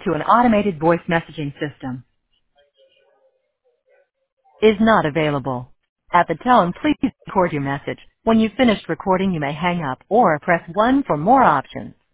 to an automated voice messaging system. Is not available. At the tone, please record your message. When you've finished recording, you may hang up or press 1 for more options.